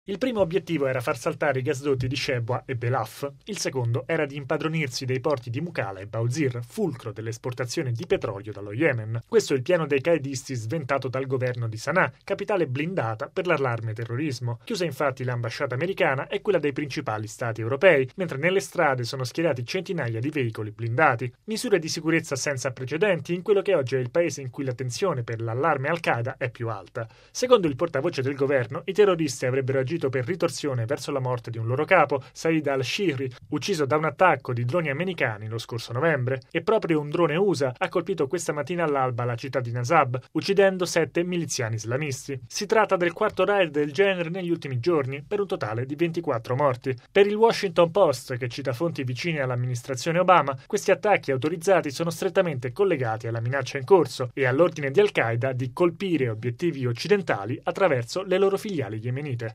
Il primo obiettivo era far saltare i gasdotti di Shebwa e Belaf, il secondo era di impadronirsi dei porti di Mukalla e Bauzir, fulcro delle esportazioni di petrolio dallo Yemen. Questo è il piano dei qaedisti sventato dal governo di Sana'a, capitale blindata per l'allarme terrorismo. Chiusa infatti l'ambasciata americana e quella dei principali stati europei, mentre nelle strade sono schierati centinaia di veicoli blindati. Misure di sicurezza senza precedenti in quello che oggi è il paese in cui la tensione per l'allarme Al-Qaeda è più alta. Secondo il portavoce del governo, i terroristi avrebbero agito per ritorsione verso la morte di un loro capo, Said al-Shihri, ucciso da un attacco di droni americani lo scorso novembre, e proprio un drone USA ha colpito questa mattina all'alba la città di Nasab, uccidendo 7 miliziani islamisti. Si tratta del quarto raid del genere negli ultimi giorni, per un totale di 24 morti. Per il Washington Post, che cita fonti vicine all'amministrazione Obama, questi attacchi autorizzati sono strettamente collegati alla minaccia in corso e all'ordine di Al-Qaeda di colpire obiettivi occidentali attraverso le loro filiali yemenite.